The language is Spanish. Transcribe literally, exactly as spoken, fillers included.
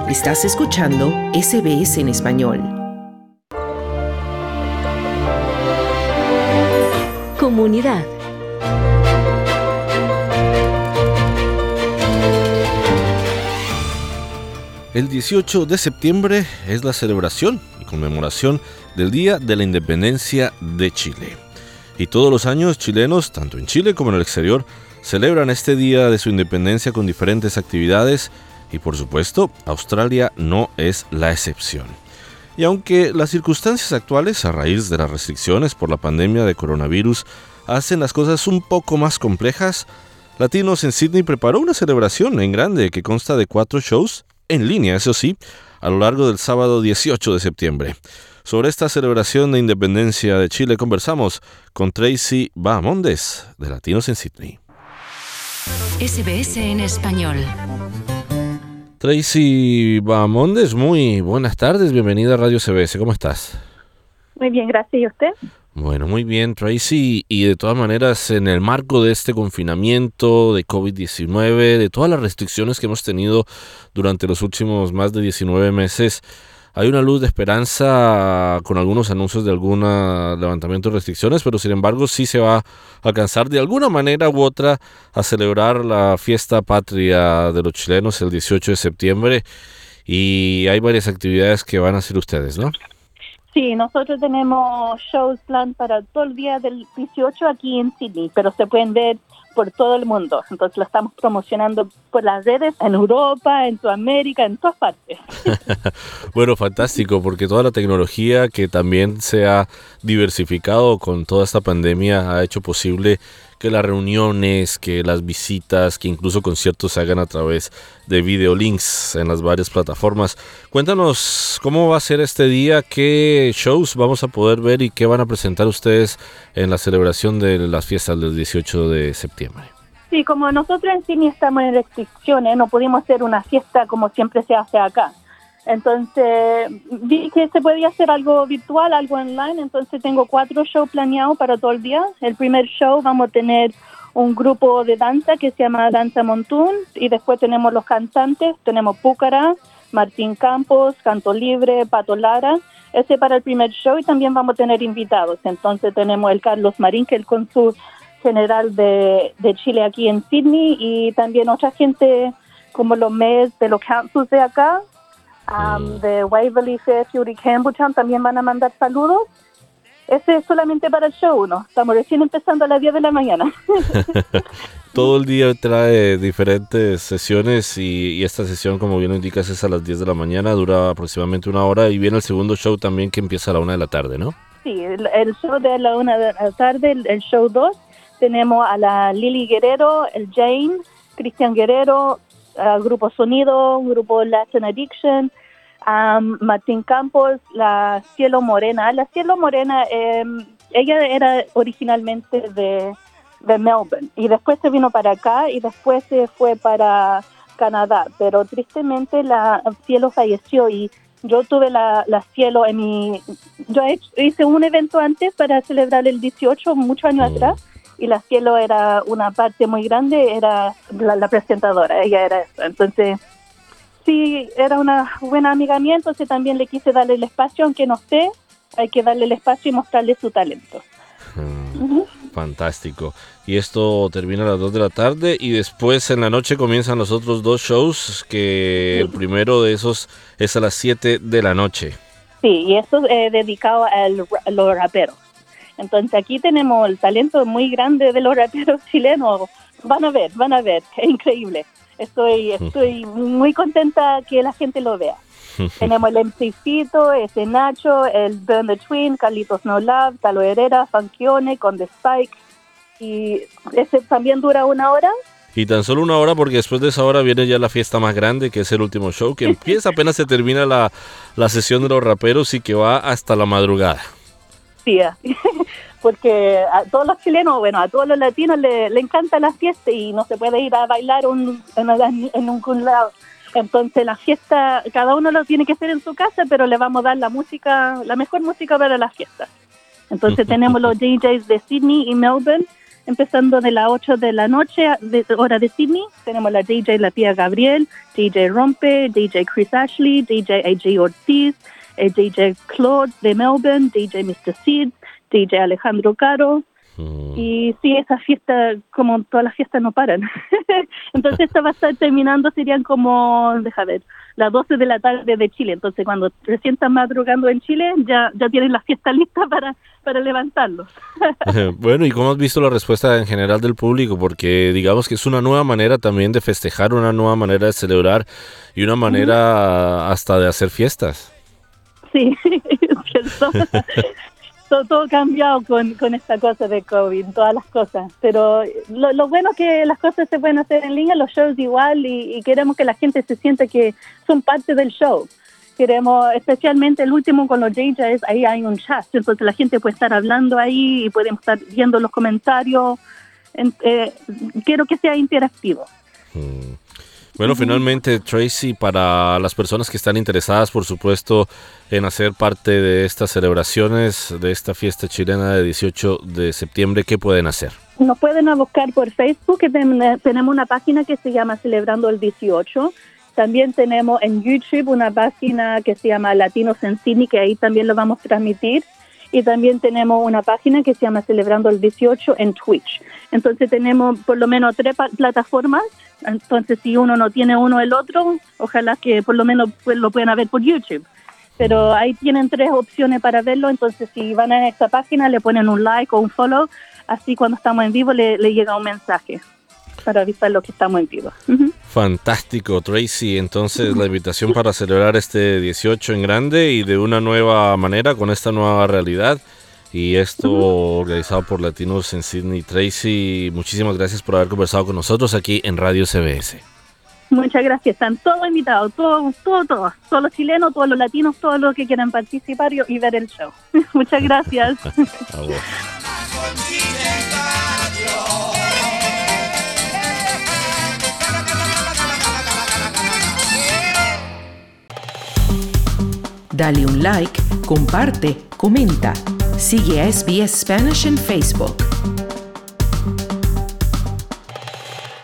Estás escuchando S B S en español. Comunidad. El dieciocho de septiembre es la celebración y conmemoración del Día de la Independencia de Chile. Y todos los años chilenos, tanto en Chile como en el exterior, celebran este día de su independencia con diferentes actividades y, por supuesto, Australia no es la excepción. Y aunque las circunstancias actuales a raíz de las restricciones por la pandemia de coronavirus hacen las cosas un poco más complejas, Latinos en Sydney preparó una celebración en grande que consta de cuatro shows, en línea eso sí, a lo largo del sábado dieciocho de septiembre. Sobre esta celebración de independencia de Chile conversamos con Tracy Bahamondes, de Latinos en Sydney. S B S en español. Tracy Bahamondes, muy buenas tardes, bienvenida a Radio S B S, ¿cómo estás? Muy bien, gracias. ¿Y usted? Bueno, muy bien, Tracy, y de todas maneras, en el marco de este confinamiento de covid diecinueve, de todas las restricciones que hemos tenido durante los últimos más de diecinueve meses, hay una luz de esperanza con algunos anuncios de algún levantamiento de restricciones, pero sin embargo sí se va a alcanzar de alguna manera u otra a celebrar la fiesta patria de los chilenos el dieciocho de septiembre, y hay varias actividades que van a hacer ustedes, ¿no? Sí, nosotros tenemos shows plan para todo el día del dieciocho aquí en Sydney, pero se pueden ver por todo el mundo. Entonces lo estamos promocionando por las redes en Europa, en Sudamérica, en todas partes. Bueno, fantástico, porque toda la tecnología que también se ha diversificado con toda esta pandemia ha hecho posible que las reuniones, que las visitas, que incluso conciertos se hagan a través de videolinks en las varias plataformas. Cuéntanos cómo va a ser este día, qué shows vamos a poder ver y qué van a presentar ustedes en la celebración de las fiestas del dieciocho de septiembre. Sí, como nosotros en Sydney estamos en restricciones, no pudimos hacer una fiesta como siempre se hace acá. Entonces, vi que se podía hacer algo virtual, algo online, entonces tengo cuatro shows planeados para todo el día. El primer show vamos a tener un grupo de danza que se llama Danza Montún, y después tenemos los cantantes, tenemos Púcara, Martín Campos, Canto Libre, Pato Lara, ese para el primer show, y también vamos a tener invitados. Entonces tenemos el Carlos Marín, que es el cónsul general de, de Chile aquí en Sydney, y también otra gente como los M E S de los councils de acá, Um, de Waverley, Fairfield y Campbelltown también van a mandar saludos. Ese es solamente para el show, ¿no? Estamos recién empezando a las diez de la mañana. Todo el día trae diferentes sesiones y, y esta sesión, como bien lo indicas, es a las diez de la mañana, dura aproximadamente una hora, y viene el segundo show también que empieza a la una de la tarde, ¿no? Sí, el, el show de la una de la tarde, el, el show dos, tenemos a la Lili Guerrero, el Jane, Cristian Guerrero, Uh, Grupo Sonido, Grupo Latin Addiction, um, Martín Campos, la Cielo Morena. La Cielo Morena, eh, ella era originalmente de, de Melbourne, y después se vino para acá y después se fue para Canadá, pero tristemente la Cielo falleció, y yo tuve la, la Cielo en mi... Yo hice un evento antes para celebrar el dieciocho, muchos años mm. atrás, y la Cielo era una parte muy grande, era la, la presentadora, ella era eso. Entonces, sí, era una buena amiga mía, entonces también le quise darle el espacio, aunque no sé, hay que darle el espacio y mostrarle su talento. Mm, uh-huh. Fantástico. Y esto termina a las dos de la tarde, y después en la noche comienzan los otros dos shows, que sí. El primero de esos es a las siete de la noche. Sí, y eso es eh, dedicado al, a los raperos. Entonces aquí tenemos el talento muy grande de los raperos chilenos. Van a ver, van a ver, es increíble. Estoy estoy muy contenta que la gente lo vea. Tenemos el M C Fito, ese Nacho, el Burn the Twin, Carlitos No Love, Talo Herrera, Fanquione, Conde Spike. Y ese también dura una hora. Y tan solo una hora, porque después de esa hora viene ya la fiesta más grande, que es el último show, que empieza apenas se termina la, la sesión de los raperos y que va hasta la madrugada. Sí, porque a todos los chilenos, bueno, a todos los latinos le, le encanta la fiesta, y no se puede ir a bailar un, en, en un lado. Entonces la fiesta, cada uno lo tiene que hacer en su casa, pero le vamos a dar la música, la mejor música para la fiesta. Entonces tenemos los D Js de Sydney y Melbourne, empezando de las ocho de la noche, de, hora de Sydney. Tenemos la D J La Tía Gabriel, D J Rompe, D J Chris Ashley, D J A J Ortiz, eh, D J Claude de Melbourne, D J mister Sid, D J Alejandro Caro. Mm. Y sí, esa fiesta, como todas las fiestas, no paran. Entonces esta va a estar terminando, serían como, deja ver, las doce de la tarde de Chile. Entonces cuando recién están madrugando en Chile, ya, ya tienen la fiesta lista para, para levantarlos. Bueno, ¿y cómo has visto la respuesta en general del público? Porque digamos que es una nueva manera también de festejar, una nueva manera de celebrar y una manera uh-huh. hasta de hacer fiestas. Sí, es cierto. Todo, todo cambiado con, con esta cosa de COVID, todas las cosas. Pero lo, lo bueno es que las cosas se pueden hacer en línea, los shows igual, y, y queremos que la gente se sienta que son parte del show. Queremos, especialmente el último con los D Js, ahí hay un chat, entonces la gente puede estar hablando ahí y podemos estar viendo los comentarios. Eh, quiero que sea interactivo. Hmm. Bueno, finalmente, Tracy, para las personas que están interesadas, por supuesto, en hacer parte de estas celebraciones, de esta fiesta chilena de dieciocho de septiembre, ¿qué pueden hacer? Nos pueden buscar por Facebook, que tenemos una página que se llama Celebrando el dieciocho. También tenemos en YouTube una página que se llama Latinos en Sydney, que ahí también lo vamos a transmitir. Y también tenemos una página que se llama Celebrando el dieciocho en Twitch. Entonces tenemos por lo menos tres pa- plataformas. Entonces si uno no tiene uno el otro, ojalá que por lo menos pues, lo puedan ver por YouTube. Pero ahí tienen tres opciones para verlo. Entonces si van a esta página le ponen un like o un follow. Así cuando estamos en vivo le, le llega un mensaje para avisar lo que estamos en vivo. Uh-huh. Fantástico, Tracy. Entonces la invitación para celebrar este dieciocho en grande y de una nueva manera con esta nueva realidad. Y esto uh-huh. organizado por Latinos en Sydney. Tracy, muchísimas gracias por haber conversado con nosotros aquí en Radio C B S. Muchas gracias. Están todos invitados, todos, todos, todos. Todos los chilenos, todos los latinos, todos los que quieran participar y, y ver el show. Muchas gracias. A vos. Dale un like, comparte, comenta. Sigue a S B S Spanish en Facebook.